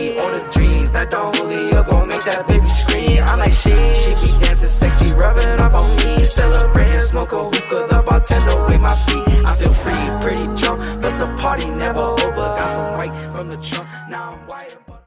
me. All the dreams that don't holy, you're gon' make that baby scream. I'm like shit, she keep dancing sexy, rubbing up on me. Celebrating, smoke a hookah, the bartender with my feet. I feel free, pretty drunk, but the party never over. Got some white from the trunk, now I'm